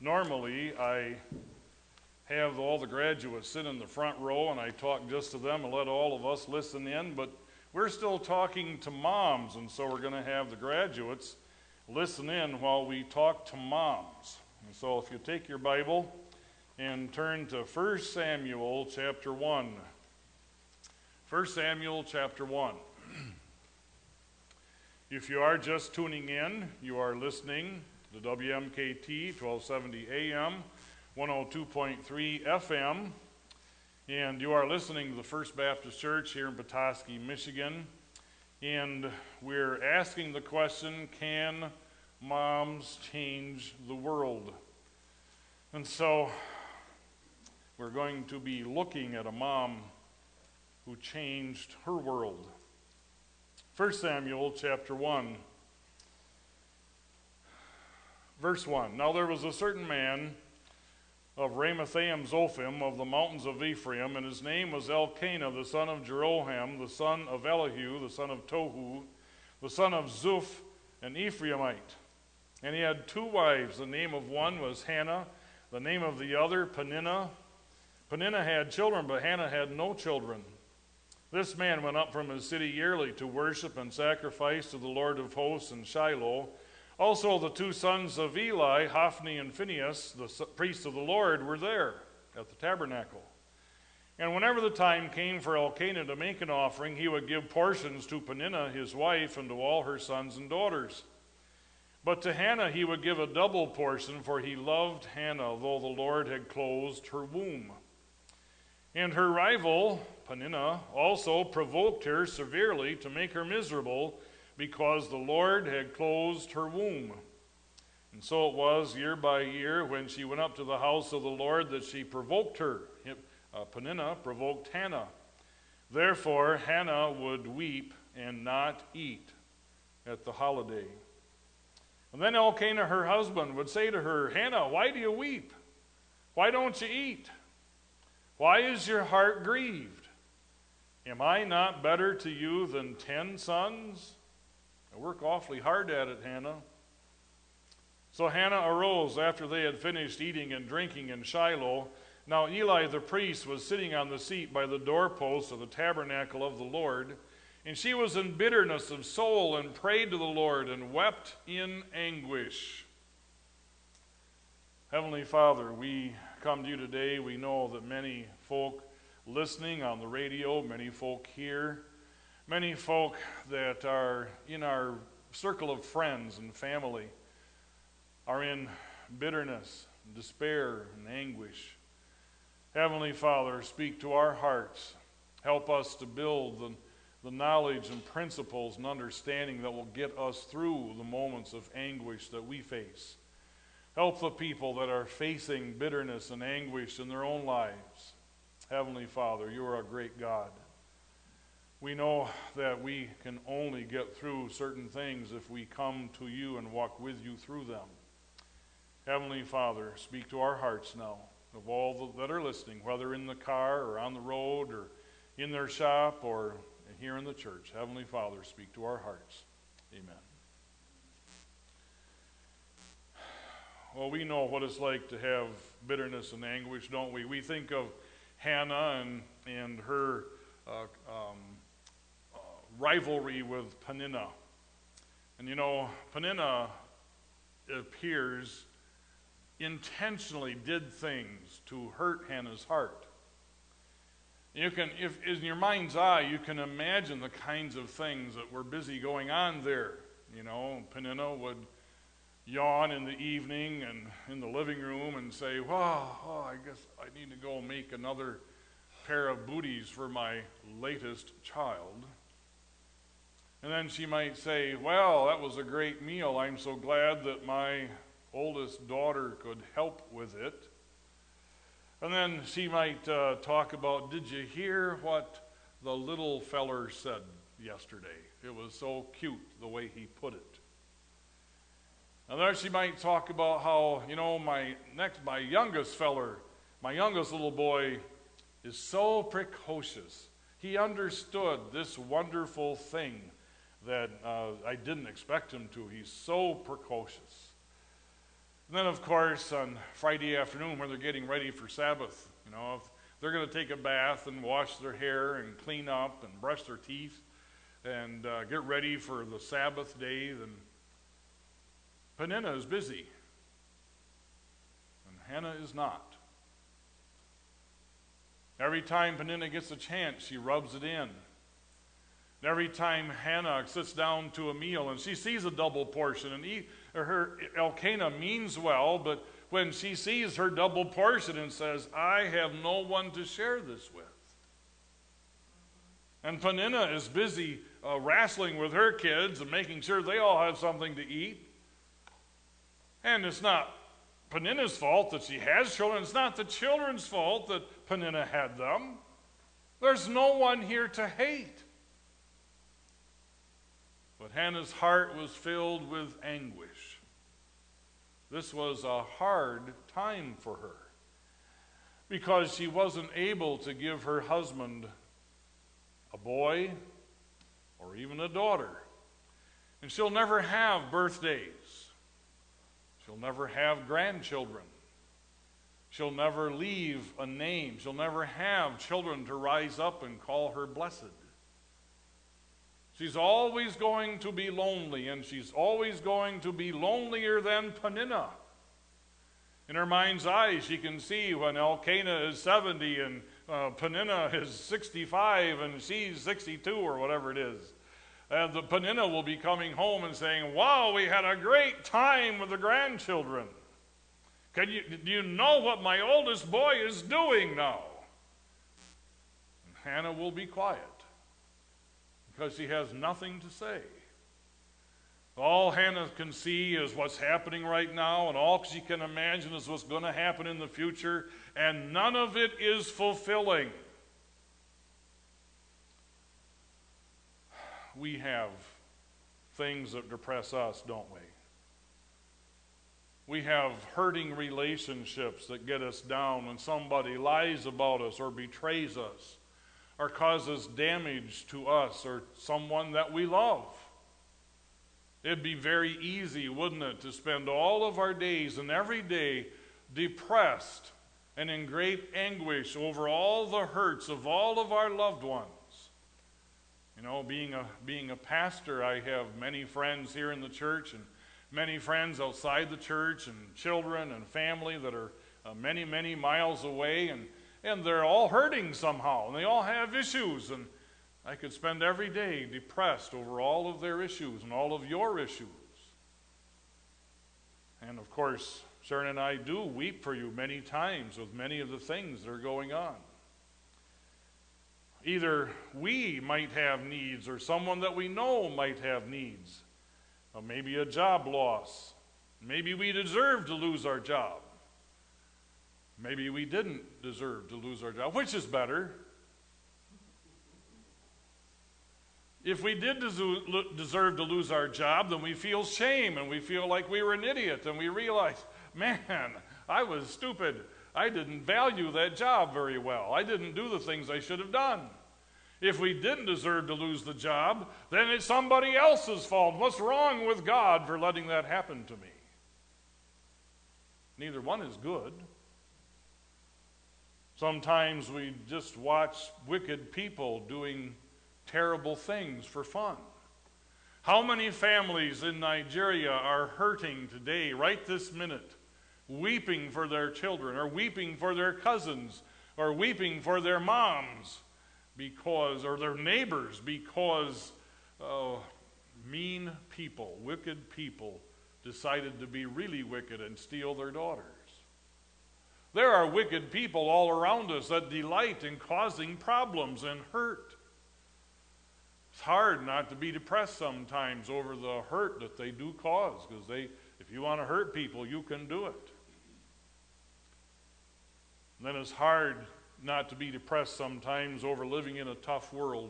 Normally, I have all the graduates sit in the front row and I talk just to them and let all of us listen in, but we're still talking to moms, and so we're going to have the graduates listen in while we talk to moms. And so if you take your Bible and turn to 1 Samuel chapter 1. 1 Samuel chapter 1. If you are just tuning in, you are listening to WMKT 1270 AM, 102.3 FM, and you are listening to the First Baptist Church here in Petoskey, Michigan, and we're asking the question, can moms change the world? And so we're going to be looking at a mom who changed her world. 1 Samuel chapter 1, verse 1. Now there was a certain man of Ramathaim Zophim of the mountains of Ephraim, and his name was Elkanah, the son of Jeroham, the son of Elihu, the son of Tohu, the son of Zuph, an Ephraimite. And he had two wives. The name of one was Hannah, the name of the other Peninnah. Peninnah had children, but Hannah had no children. This man went up from his city yearly to worship and sacrifice to the Lord of hosts in Shiloh. Also the two sons of Eli, Hophni and Phinehas, the priests of the Lord, were there at the tabernacle. And whenever the time came for Elkanah to make an offering, he would give portions to Peninnah his wife and to all her sons and daughters. But to Hannah he would give a double portion, for he loved Hannah, though the Lord had closed her womb. And her rival, Peninnah, also provoked her severely to make her miserable, because the Lord had closed her womb. And so it was year by year when she went up to the house of the Lord that she provoked her. Peninnah provoked Hannah. Therefore Hannah would weep and not eat at the holiday. And then Elkanah, her husband, would say to her, Hannah, why do you weep? Why don't you eat? Why is your heart grieved? Am I not better to you than 10 sons? I work awfully hard at it, Hannah. So Hannah arose after they had finished eating and drinking in Shiloh. Now Eli the priest was sitting on the seat by the doorpost of the tabernacle of the Lord, and she was in bitterness of soul and prayed to the Lord and wept in anguish. Heavenly Father, we come to you today. We know that many folk listening on the radio, many folk here, many folk that are in our circle of friends and family are in bitterness, despair, and anguish. Heavenly Father, speak to our hearts. Help us to build the knowledge and principles and understanding that will get us through the moments of anguish that we face. Help the people that are facing bitterness and anguish in their own lives. Heavenly Father, you are a great God. We know that we can only get through certain things if we come to you and walk with you through them. Heavenly Father, speak to our hearts now, of all that are listening, whether in the car or on the road or in their shop or here in the church. Heavenly Father, speak to our hearts. Amen. Well, we know what it's like to have bitterness and anguish, don't we? We think of Hannah and her rivalry with Peninnah. And you know, Peninnah, it appears, intentionally did things to hurt Hannah's heart. You can, if in your mind's eye, you can imagine the kinds of things that were busy going on there. You know, Peninnah would yawn in the evening and in the living room and say, I guess I need to go make another pair of booties for my latest child. And then she might say, well, that was a great meal. I'm so glad that my oldest daughter could help with it. And then she might talk about, did you hear what the little feller said yesterday? It was so cute the way he put it. And then she might talk about how, you know, my youngest little boy is so precocious. He understood this wonderful thing that I didn't expect him to. He's so precocious. And then, of course, on Friday afternoon when they're getting ready for Sabbath, if they're going to take a bath and wash their hair and clean up and brush their teeth and get ready for the Sabbath day, then Peninnah is busy. And Hannah is not. Every time Peninnah gets a chance, she rubs it in. And every time Hannah sits down to a meal and she sees a double portion, and her Elkanah means well, but when she sees her double portion and says, I have no one to share this with. And Peninnah is busy wrestling with her kids and making sure they all have something to eat. And it's not Peninnah's fault that she has children. It's not the children's fault that Peninnah had them. There's no one here to hate. But Hannah's heart was filled with anguish. This was a hard time for her because she wasn't able to give her husband a boy or even a daughter. And she'll never have birthdays. She'll never have grandchildren. She'll never leave a name. She'll never have children to rise up and call her blessed. She's always going to be lonely, and she's always going to be lonelier than Peninnah. In her mind's eye, she can see when Elkanah is 70 and Peninnah is 65 and she's 62 or whatever it is. And the Peninnah will be coming home and saying, wow, we had a great time with the grandchildren. Do you know what my oldest boy is doing now? And Hannah will be quiet because she has nothing to say. All Hannah can see is what's happening right now, and all she can imagine is what's going to happen in the future, and none of it is fulfilling. We have things that depress us, don't we? We have hurting relationships that get us down when somebody lies about us or betrays us or causes damage to us or someone that we love. It'd be very easy, wouldn't it, to spend all of our days and every day depressed and in great anguish over all the hurts of all of our loved ones. Being a pastor, I have many friends here in the church and many friends outside the church and children and family that are many, many miles away, and they're all hurting somehow, and they all have issues, and I could spend every day depressed over all of their issues and all of your issues. And of course, Sharon and I do weep for you many times with many of the things that are going on. Either we might have needs or someone that we know might have needs. Maybe a job loss. Maybe we deserve to lose our job. Maybe we didn't deserve to lose our job. Which is better? If we did deserve to lose our job, then we feel shame and we feel like we were an idiot and we realize, man, I was stupid. I didn't value that job very well. I didn't do the things I should have done. If we didn't deserve to lose the job, then it's somebody else's fault. What's wrong with God for letting that happen to me? Neither one is good. Sometimes we just watch wicked people doing terrible things for fun. How many families in Nigeria are hurting today, right this minute, weeping for their children, or weeping for their cousins, or weeping for their moms, or their neighbors, because mean people, wicked people, decided to be really wicked and steal their daughters. There are wicked people all around us that delight in causing problems and hurt. It's hard not to be depressed sometimes over the hurt that they do cause, because if you want to hurt people, you can do it. And then it's hard not to be depressed sometimes over living in a tough world.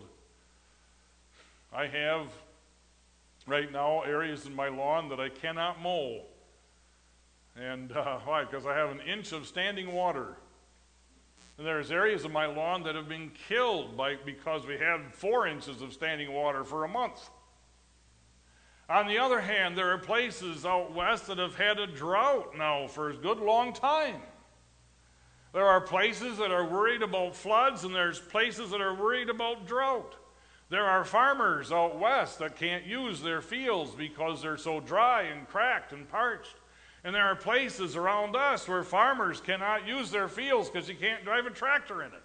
I have right now areas in my lawn that I cannot mow. And why? Because I have an inch of standing water. And there's areas of my lawn that have been killed because we had 4 inches of standing water for a month. On the other hand, there are places out west that have had a drought now for a good long time. There are places that are worried about floods, and there's places that are worried about drought. There are farmers out west that can't use their fields because they're so dry and cracked and parched. And there are places around us where farmers cannot use their fields because you can't drive a tractor in it.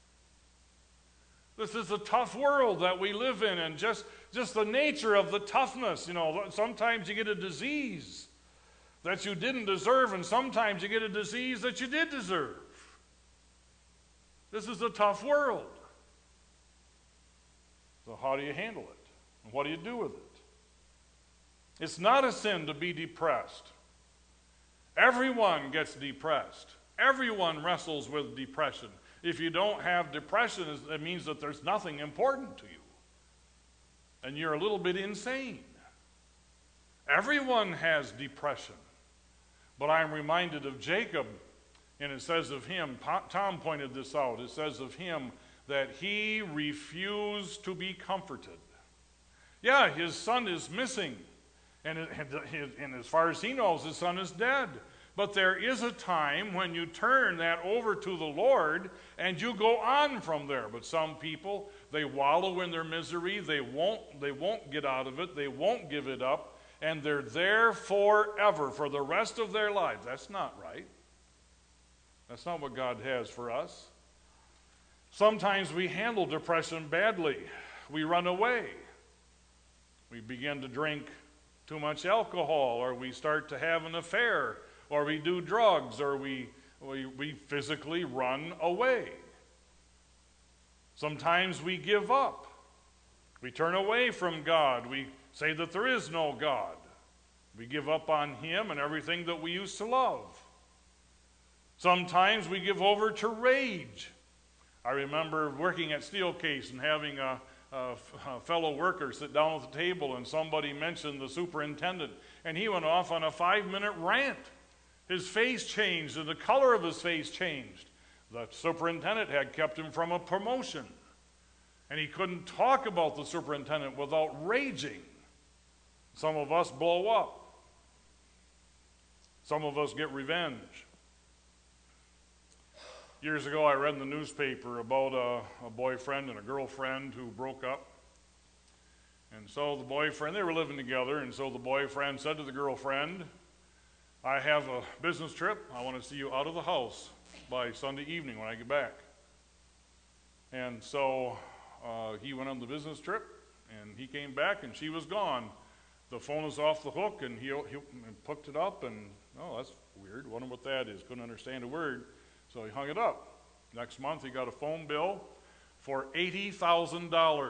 This is a tough world that we live in, and just the nature of the toughness. Sometimes you get a disease that you didn't deserve, and sometimes you get a disease that you did deserve. This is a tough world. So how do you handle it? And what do you do with it? It's not a sin to be depressed. Everyone gets depressed. Everyone wrestles with depression. If you don't have depression, it means that there's nothing important to you. And you're a little bit insane. Everyone has depression. But I'm reminded of Jacob, and it says of him, Tom pointed this out, it says of him that he refused to be comforted. Yeah, his son is missing, and as far as he knows, his son is dead. But there is a time when you turn that over to the Lord and you go on from there. But some people, they wallow in their misery. They won't get out of it. They won't give it up. And they're there forever, for the rest of their lives. That's not right. That's not what God has for us. Sometimes we handle depression badly. We run away. We begin to drink too much alcohol, or we start to have an affair, or we do drugs, or we physically run away. Sometimes we give up. We turn away from God. We say that there is no God. We give up on Him and everything that we used to love. Sometimes we give over to rage. I remember working at Steelcase and having a fellow worker sit down at the table, and somebody mentioned the superintendent, and he went off on a 5-minute rant. His face changed, and the color of his face changed. The superintendent had kept him from a promotion, and he couldn't talk about the superintendent without raging. Some of us blow up. Some of us get revenge. Years ago, I read in the newspaper about a boyfriend and a girlfriend who broke up. And so the boyfriend, they were living together, and so the boyfriend said to the girlfriend, I have a business trip. I want to see you out of the house by Sunday evening when I get back. And so he went on the business trip, and he came back, and she was gone. The phone was off the hook, and he hooked it up, and, oh, that's weird. Wonder what that is. Couldn't understand a word. So he hung it up. Next month, he got a phone bill for $80,000.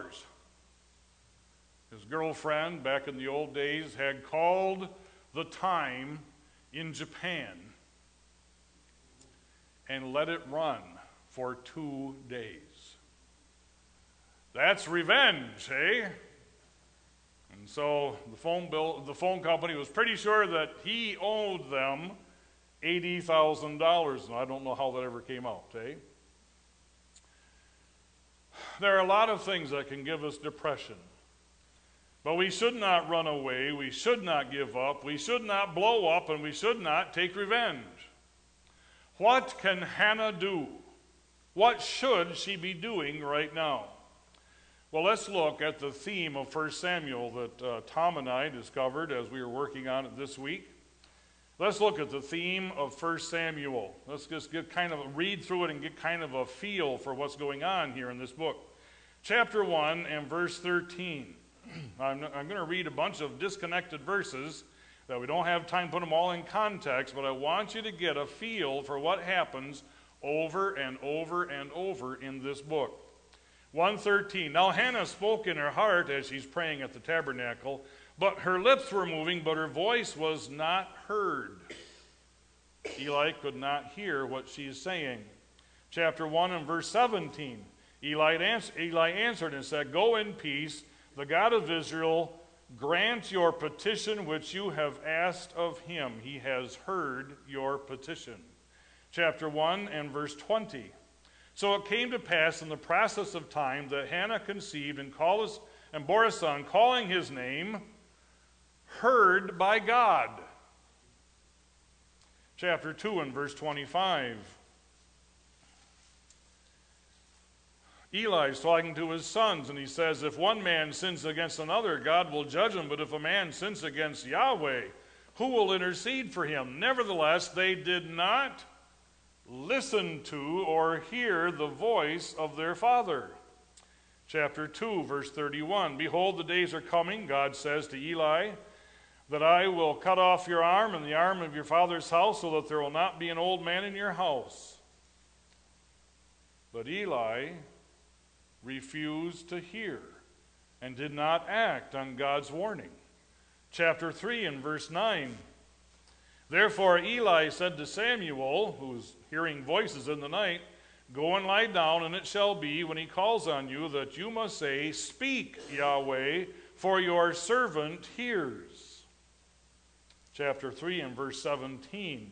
His girlfriend, back in the old days, had called the time in Japan and let it run for 2 days. That's revenge, eh? And so the phone company was pretty sure that he owed them $80,000, and I don't know how that ever came out, eh? There are a lot of things that can give us depression. But we should not run away, we should not give up, we should not blow up, and we should not take revenge. What can Hannah do? What should she be doing right now? Well, let's look at the theme of 1 Samuel that Tom and I discovered as we were working on it this week. Let's look at the theme of 1 Samuel. Let's just read through it and get kind of a feel for what's going on here in this book. Chapter 1 and verse 13. I'm going to read a bunch of disconnected verses that we don't have time to put them all in context, but I want you to get a feel for what happens over and over and over in this book. 1:13. Now Hannah spoke in her heart as she's praying at the tabernacle, but her lips were moving, but her voice was not heard. Eli could not hear what she is saying. Chapter 1 and verse 17. Eli answered and said, Go in peace. The God of Israel grant your petition which you have asked of him. He has heard your petition. Chapter 1 and verse 20. So it came to pass in the process of time that Hannah conceived and bore a son, calling his name heard by God. Chapter 2 and verse 25. Eli is talking to his sons, and he says, if one man sins against another, God will judge him. But if a man sins against Yahweh, who will intercede for him? Nevertheless, they did not listen to or hear the voice of their father. Chapter 2, verse 31. Behold, the days are coming, God says to Eli, that I will cut off your arm and the arm of your father's house, so that there will not be an old man in your house. But Eli refused to hear and did not act on God's warning. Chapter 3 and verse 9. Therefore Eli said to Samuel, who was hearing voices in the night, go and lie down, and it shall be, when he calls on you, that you must say, speak, Yahweh, for your servant hears. Chapter 3 and verse 17.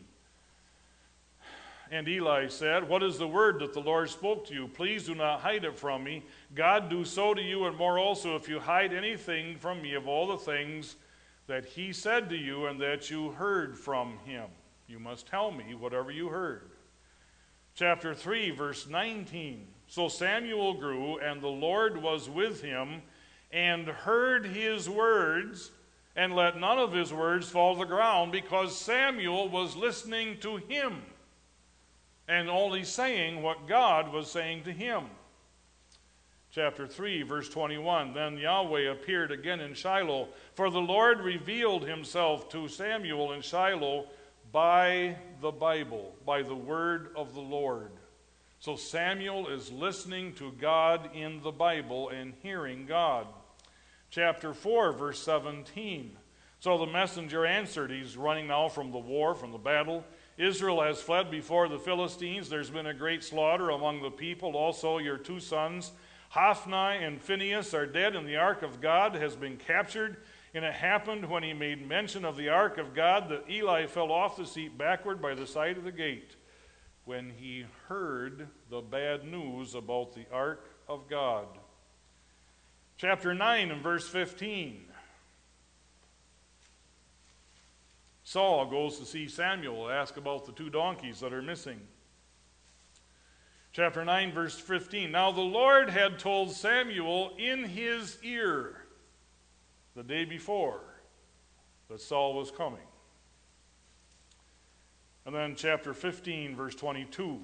And Eli said, what is the word that the Lord spoke to you? Please do not hide it from me. God do so to you, and more also, if you hide anything from me of all the things that he said to you and that you heard from him. You must tell me whatever you heard. Chapter 3, verse 19. So Samuel grew, and the Lord was with him, and heard his words, and let none of his words fall to the ground, because Samuel was listening to him, and only saying what God was saying to him. Chapter 3, verse 21. Then Yahweh appeared again in Shiloh, for the Lord revealed himself to Samuel in Shiloh by the Bible, by the word of the Lord. So Samuel is listening to God in the Bible and hearing God. Chapter 4, verse 17. So the messenger answered, he's running now from the war, from the battle. Israel has fled before the Philistines. There's been a great slaughter among the people. Also your two sons, Hophni and Phinehas, are dead, and the ark of God has been captured. And it happened when he made mention of the ark of God that Eli fell off the seat backward by the side of the gate when he heard the bad news about the ark of God. Chapter 9 and verse 15. Saul goes to see Samuel to ask about the two donkeys that are missing. Chapter 9, verse 15. Now the Lord had told Samuel in his ear the day before that Saul was coming. And then chapter 15, verse 22.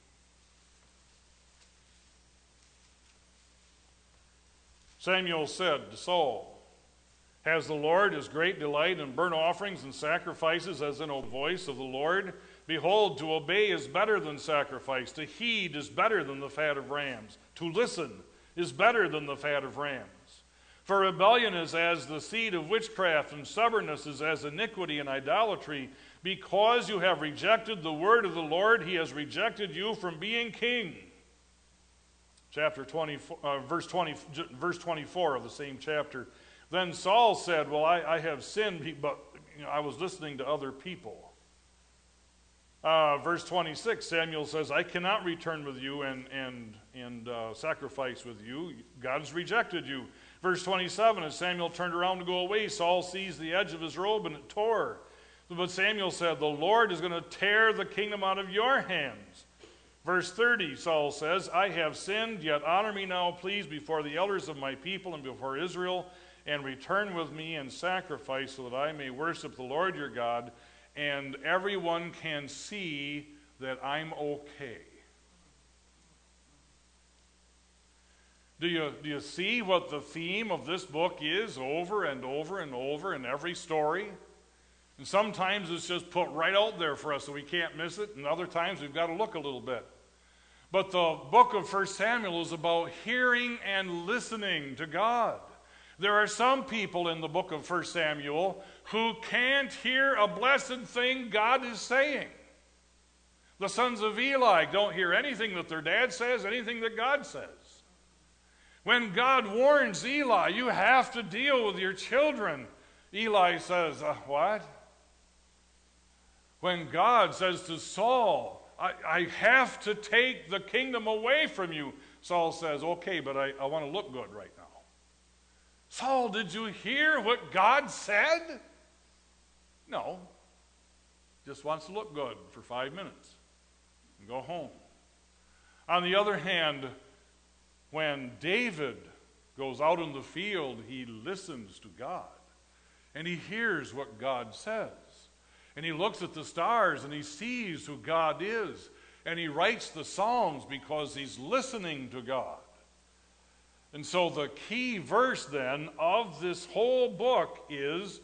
Samuel said to Saul, has the Lord his great delight in burnt offerings and sacrifices as in the voice of the Lord? Behold, to obey is better than sacrifice. To heed is better than the fat of rams. To listen is better than the fat of rams. For rebellion is as the seed of witchcraft, and stubbornness is as iniquity and idolatry. Because you have rejected the word of the Lord, he has rejected you from being king. Chapter 24, verse 24 of the same chapter. Then Saul said, well, I have sinned, but I was listening to other people. Verse 26, Samuel says, I cannot return with you and sacrifice with you. God has rejected you. Verse 27, as Samuel turned around to go away, Saul seized the edge of his robe and it tore. But Samuel said, the Lord is going to tear the kingdom out of your hands. Verse 30, Saul says, I have sinned, yet honor me now, please, before the elders of my people and before Israel, and return with me and sacrifice so that I may worship the Lord your God, and everyone can see that I'm okay. Do you see what the theme of this book is over and over and over in every story? And sometimes it's just put right out there for us so we can't miss it, and other times we've got to look a little bit. But the book of 1 Samuel is about hearing and listening to God. There are some people in the book of 1 Samuel who can't hear a blessed thing God is saying. The sons of Eli don't hear anything that their dad says, anything that God says. When God warns Eli, you have to deal with your children, Eli says, what? When God says to Saul, I have to take the kingdom away from you, Saul says, okay, but I want to look good right now. Saul, did you hear what God said? No. Just wants to look good for 5 minutes and go home. On the other hand, when David goes out in the field, he listens to God. And he hears what God says. And he looks at the stars and he sees who God is. And he writes the Psalms because he's listening to God. And so the key verse then of this whole book is,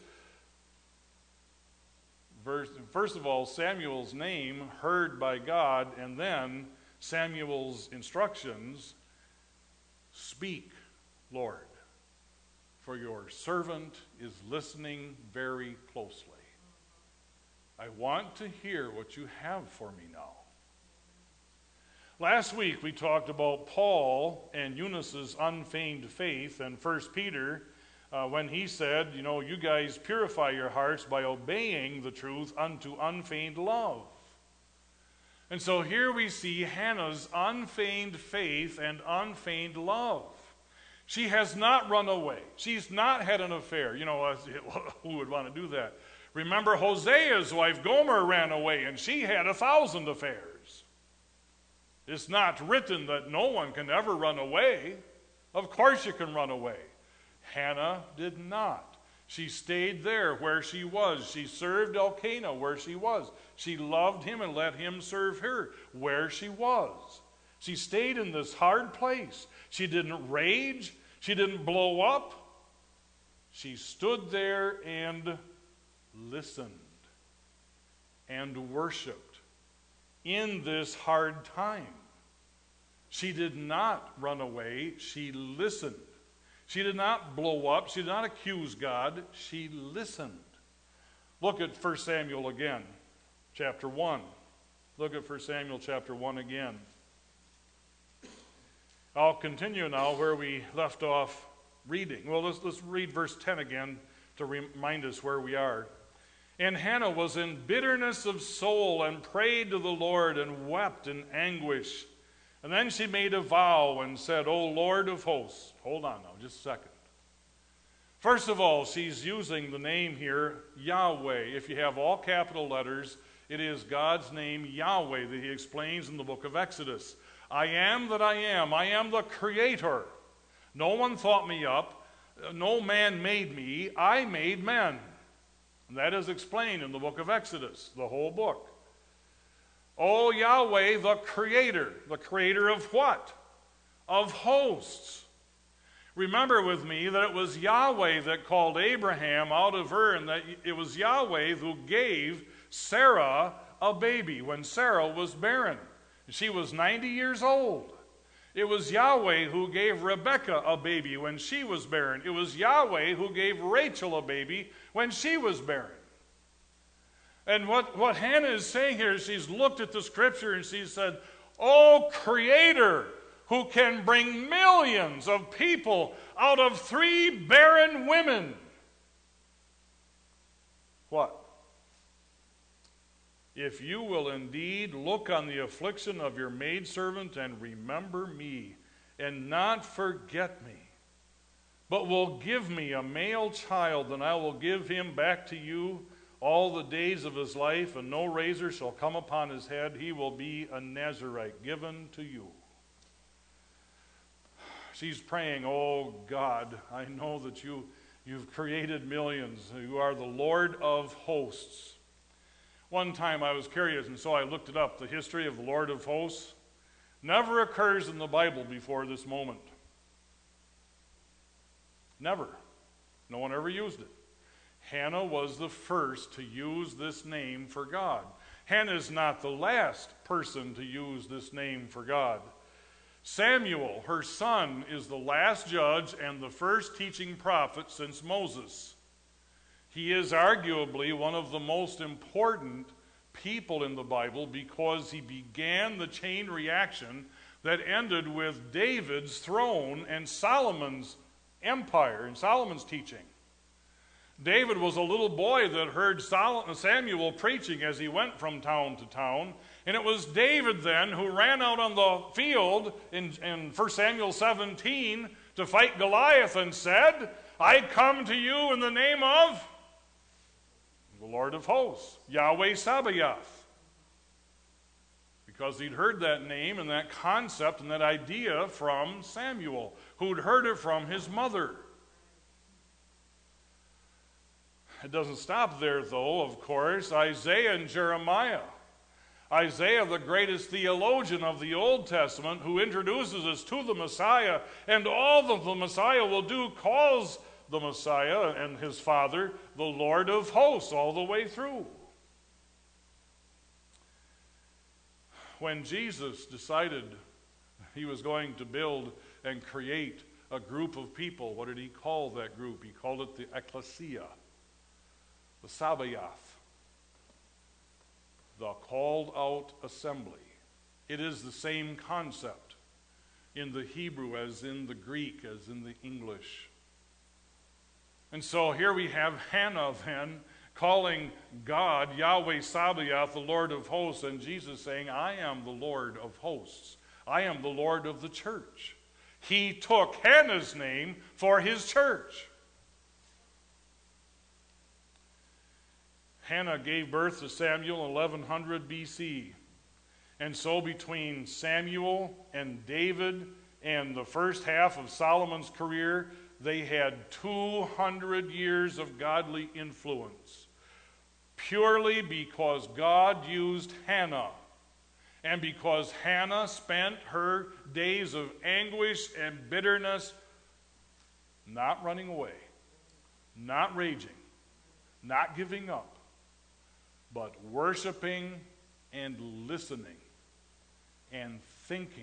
first of all, Samuel's name heard by God, and then Samuel's instructions, speak, Lord, for your servant is listening very closely. I want to hear what you have for me now. Last week we talked about Paul and Eunice's unfeigned faith, and 1 Peter, when he said, you guys purify your hearts by obeying the truth unto unfeigned love. And so here we see Hannah's unfeigned faith and unfeigned love. She has not run away. She's not had an affair. Who would want to do that? Remember, Hosea's wife Gomer ran away, and she had 1,000 affairs. It's not written that no one can ever run away. Of course you can run away. Hannah did not. She stayed there where she was. She served Elkanah where she was. She loved him and let him serve her where she was. She stayed in this hard place. She didn't rage. She didn't blow up. She stood there and listened and worshiped in this hard time. She did not run away. She listened. She did not blow up. She did not accuse God. She listened. Look at 1 Samuel again, chapter 1. Look at 1 Samuel chapter 1 again. I'll continue now where we left off reading. Well, let's read verse 10 again to remind us where we are. And Hannah was in bitterness of soul and prayed to the Lord and wept in anguish. And then she made a vow and said, O Lord of hosts. Hold on now, just a second. First of all, she's using the name here, Yahweh. If you have all capital letters, it is God's name, Yahweh, that he explains in the book of Exodus. I am that I am. I am the creator. No one thought me up. No man made me. I made men. And that is explained in the book of Exodus, the whole book. O Yahweh, the creator of what? Of hosts. Remember with me that it was Yahweh that called Abraham out of Ur, and that it was Yahweh who gave Sarah a baby when Sarah was barren. She was 90 years old. It was Yahweh who gave Rebekah a baby when she was barren. It was Yahweh who gave Rachel a baby when she was barren. And what Hannah is saying here is she's looked at the scripture and she said, O Creator, who can bring millions of people out of 3 barren women. What? If you will indeed look on the affliction of your maidservant and remember me, and not forget me, but will give me a male child, then I will give him back to you all the days of his life, and no razor shall come upon his head. He will be a Nazirite given to you. She's praying, oh God, I know that you've created millions. You are the Lord of hosts. One time I was curious, and so I looked it up. The history of the Lord of hosts never occurs in the Bible before this moment. Never. No one ever used it. Hannah was the first to use this name for God. Hannah is not the last person to use this name for God. Samuel, her son, is the last judge and the first teaching prophet since Moses. He is arguably one of the most important people in the Bible because he began the chain reaction that ended with David's throne and Solomon's empire and Solomon's teaching. David was a little boy that heard Samuel preaching as he went from town to town. And it was David then who ran out on the field in 1 Samuel 17 to fight Goliath and said, I come to you in the name of the Lord of hosts, Yahweh Sabaoth. Because he'd heard that name and that concept and that idea from Samuel, who'd heard it from his mother. It doesn't stop there, though, of course. Isaiah and Jeremiah. Isaiah, the greatest theologian of the Old Testament, who introduces us to the Messiah, and all that the Messiah will do, calls the Messiah and his father the Lord of hosts all the way through. When Jesus decided he was going to build and create a group of people, what did he call that group? He called it the ecclesia, the Sabaoth, the called out assembly. It is the same concept in the Hebrew as in the Greek, as in the English. And so here we have Hannah then calling God, Yahweh Sabaoth, the Lord of hosts, and Jesus saying, I am the Lord of hosts. I am the Lord of the church. He took Hannah's name for his church. Hannah gave birth to Samuel in 1100 BC. And so between Samuel and David and the first half of Solomon's career, they had 200 years of godly influence. Purely because God used Hannah. And because Hannah spent her days of anguish and bitterness not running away, not raging, not giving up, but worshiping and listening and thinking.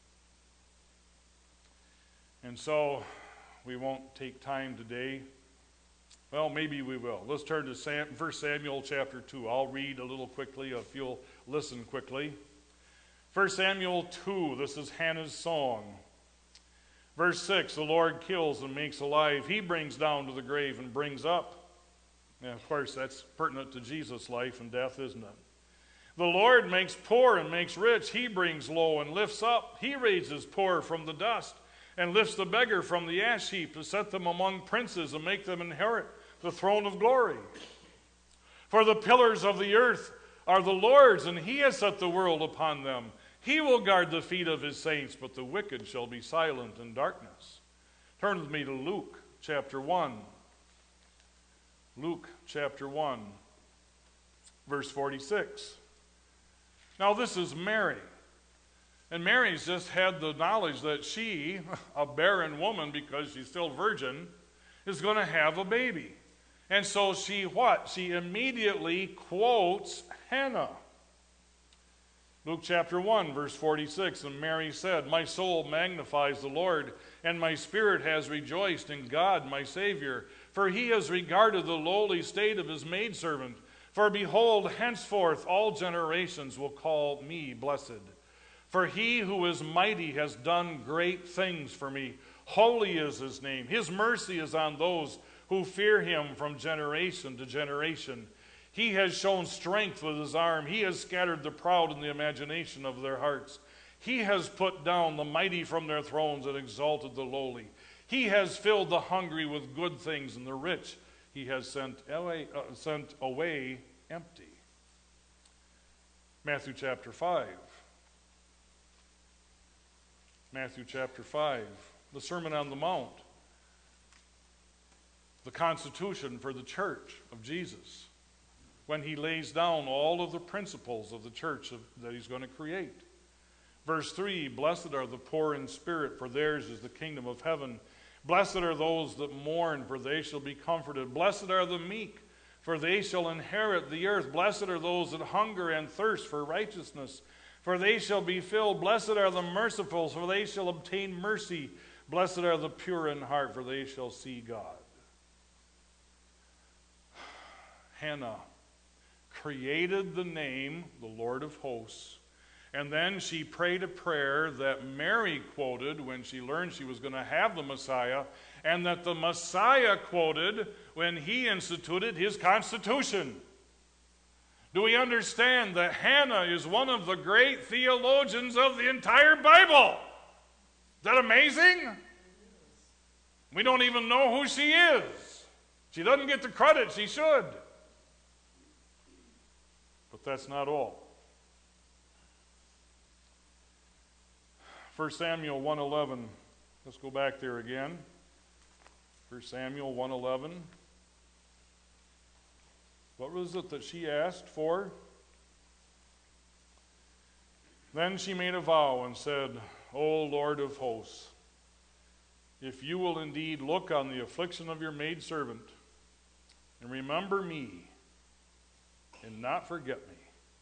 And so we won't take time today. Well, maybe we will. Let's turn to 1 Samuel chapter 2. I'll read a little quickly if you'll listen quickly. 1 Samuel 2, this is Hannah's song. Verse 6, the Lord kills and makes alive. He brings down to the grave and brings up. And of course, that's pertinent to Jesus' life and death, isn't it? The Lord makes poor and makes rich. He brings low and lifts up. He raises poor from the dust and lifts the beggar from the ash heap to set them among princes and make them inherit the throne of glory. For the pillars of the earth are the Lord's, and he has set the world upon them. He will guard the feet of his saints, but the wicked shall be silent in darkness. Turn with me to Luke chapter 1. Luke chapter 1, verse 46. Now this is Mary. And Mary's just had the knowledge that she, a barren woman, because she's still virgin, is going to have a baby. And so she what? She immediately quotes Hannah. Luke chapter 1, verse 46, and Mary said, my soul magnifies the Lord, and my spirit has rejoiced in God my Savior, for he has regarded the lowly state of his maidservant. For behold, henceforth all generations will call me blessed. For he who is mighty has done great things for me. Holy is his name. His mercy is on those who fear him from generation to generation. He has shown strength with his arm. He has scattered the proud in the imagination of their hearts. He has put down the mighty from their thrones and exalted the lowly. He has filled the hungry with good things, and the rich he has sent away empty. Matthew chapter 5. Matthew chapter 5, the Sermon on the Mount, the constitution for the church of Jesus, when he lays down all of the principles of the church that he's going to create. Verse 3, blessed are the poor in spirit, for theirs is the kingdom of heaven. Blessed are those that mourn, for they shall be comforted. Blessed are the meek, for they shall inherit the earth. Blessed are those that hunger and thirst for righteousness, for they shall be filled. Blessed are the merciful, for they shall obtain mercy. Blessed are the pure in heart, for they shall see God. Hannah created the name, the Lord of hosts, and then she prayed a prayer that Mary quoted when she learned she was going to have the Messiah, and that the Messiah quoted when he instituted his constitution. Do we understand that Hannah is one of the great theologians of the entire Bible? Is that amazing? We don't even know who she is. She doesn't get the credit she should. But that's not all. 1 Samuel 1:11. Let's go back there again. 1 Samuel 1:11. What was it that she asked for? Then she made a vow and said, O Lord of hosts, if you will indeed look on the affliction of your maidservant, and remember me, and not forget me.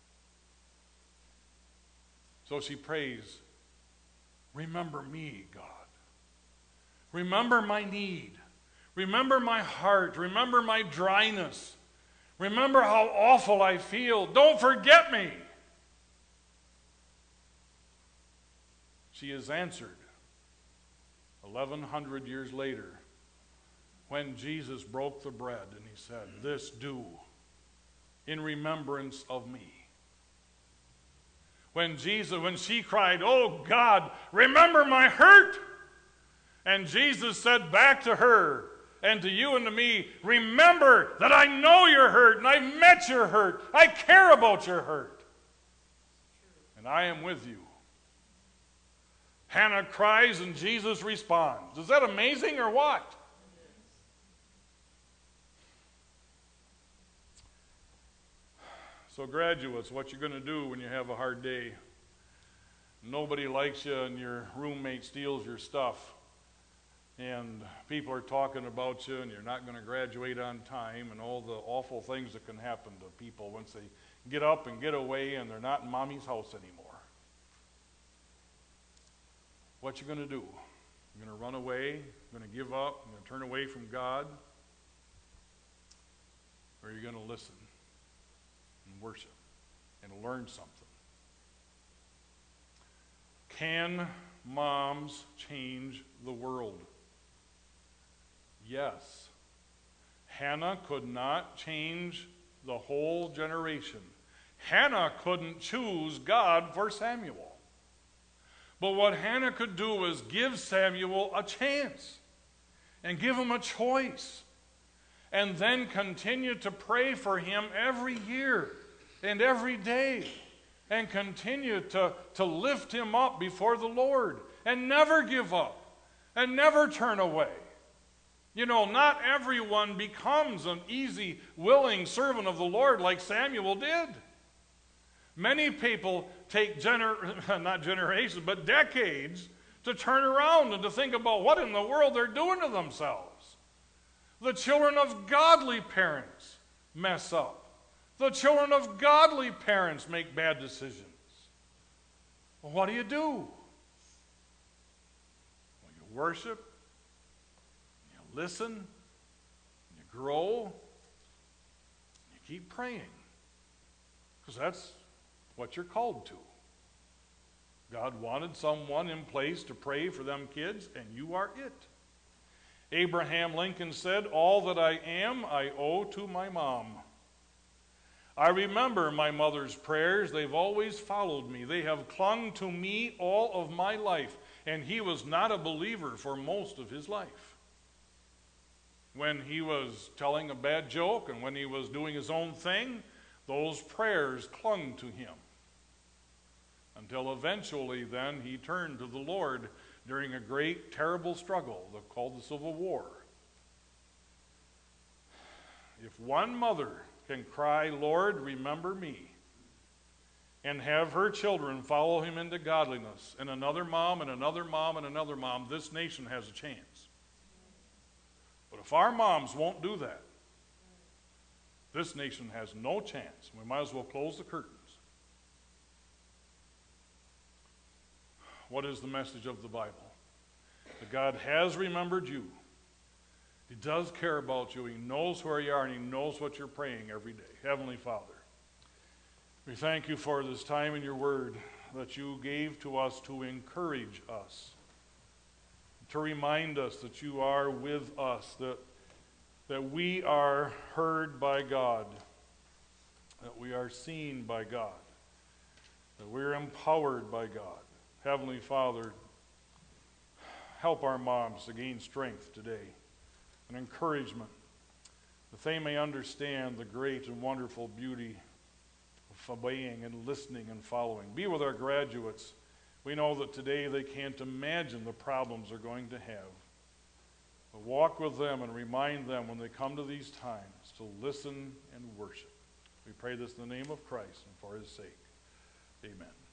So she prays, remember me, God. Remember my need. Remember my heart. Remember my dryness. Remember how awful I feel. Don't forget me. She is answered 1,100 years later when Jesus broke the bread and he said, this do in remembrance of me. When she cried, oh God, remember my hurt. And Jesus said back to her and to you and to me, remember that I know your hurt and I've met your hurt. I care about your hurt. And I am with you. Hannah cries and Jesus responds. Is that amazing or what? So graduates, what you're going to do when you have a hard day, nobody likes you and your roommate steals your stuff, and people are talking about you and you're not going to graduate on time, and all the awful things that can happen to people once they get up and get away and they're not in mommy's house anymore. What you going to do? You're going to run away? You're going to give up? You're going to turn away from God? Or are you going to listen and worship and learn something? Can moms change the world? Yes. Hannah could not change the whole generation. Hannah couldn't choose God for Samuel. But what Hannah could do was give Samuel a chance and give him a choice, and then continue to pray for him every year and every day, and continue to lift him up before the Lord and never give up and never turn away. You know, not everyone becomes an easy, willing servant of the Lord like Samuel did. Many people take not generations, but decades to turn around and to think about what in the world they're doing to themselves. The children of godly parents mess up. The children of godly parents make bad decisions. Well, what do? Well, you worship, you listen, you grow, you keep praying. Because that's what you're called to. God wanted someone in place to pray for them kids, and you are it. Abraham Lincoln said, all that I am, I owe to my mom. I remember my mother's prayers. They've always followed me. They have clung to me all of my life. And he was not a believer for most of his life. When he was telling a bad joke and when he was doing his own thing, those prayers clung to him. Until eventually then he turned to the Lord during a great, terrible struggle called the Civil War. If one mother can cry, Lord, remember me, and have her children follow him into godliness, and another mom and another mom and another mom, this nation has a chance. But if our moms won't do that, this nation has no chance. We might as well close the curtains. What is the message of the Bible? That God has remembered you. He does care about you. He knows where you are, and he knows what you're praying every day. Heavenly Father, we thank you for this time in your word that you gave to us to encourage us, to remind us that you are with us, that we are heard by God, that we are seen by God, that we're empowered by God. Heavenly Father, help our moms to gain strength today and encouragement, that they may understand the great and wonderful beauty of obeying and listening and following. Be with our graduates. We know that today they can't imagine the problems they're going to have. But walk with them and remind them when they come to these times to listen and worship. We pray this in the name of Christ and for his sake. Amen.